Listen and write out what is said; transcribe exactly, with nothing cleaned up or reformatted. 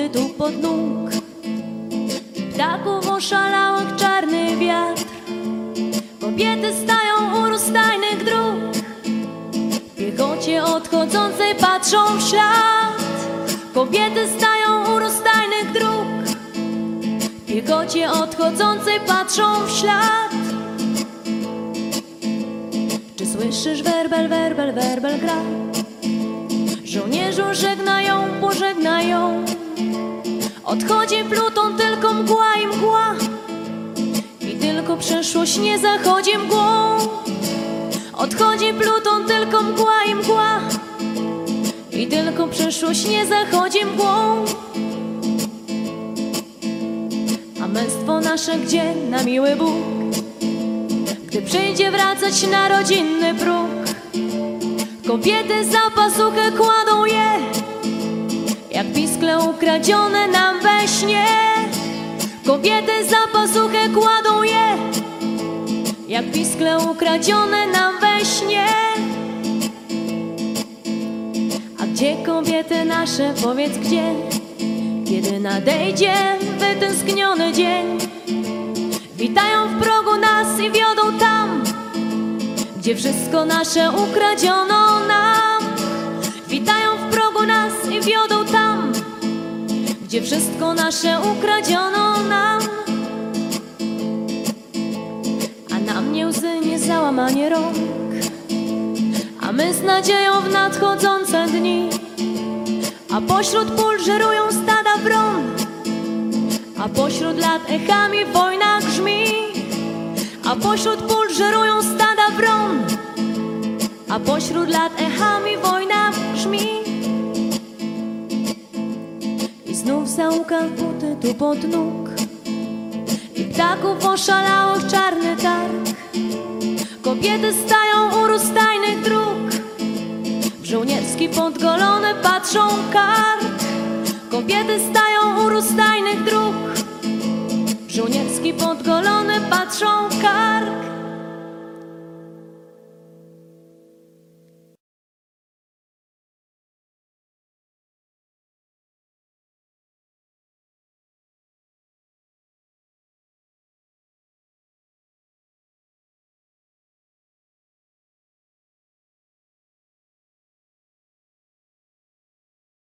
buty tu pod nóg. Ptaków oszalałych czarny wiatr. Kobiety stają u rozstajnych dróg. Piechocie odchodzącej patrzą w ślad. Kobiety stają u rozstajnych dróg. Piechocie odchodzącej patrzą w ślad. Czy słyszysz werbel, werbel, werbel gra? Żołnierzu żegnają, pożegnają. Odchodzi pluton, tylko mgła i mgła. I tylko przeszłość nie zachodzi mgłą. Odchodzi pluton, tylko mgła i mgła. I tylko przeszłość nie zachodzi mgłą. A męstwo nasze gdzie na miły Bóg? Gdy przyjdzie wracać na rodzinny próg. Kobiety za pasuchę kładą je, jak piskle ukradzione nam we śnie. Kobiety za pasuchę kładą je, jak piskle ukradzione nam we śnie. A gdzie kobiety nasze, powiedz gdzie? Kiedy nadejdzie wytęskniony dzień, witają w progu nas i wiodą tam, gdzie wszystko nasze ukradziono nam. Witają w progu nas i wiodą tam, gdzie wszystko nasze ukradziono nam. A na mnie łzy, nie załamanie rąk, a my z nadzieją w nadchodzące dni. A pośród pól żerują stada wron, a pośród lat echami wojna grzmi. A pośród pól żerują stada wron, a pośród lat echami wojna brzmi. I znów zauka buty tu pod nóg i ptaków oszalałych czarny targ. Kobiety stają u rozstajnych dróg, w żołnierski podgolony patrzą kark. Kobiety stają u rozstajnych dróg, w żołnierski podgolony patrzą kark.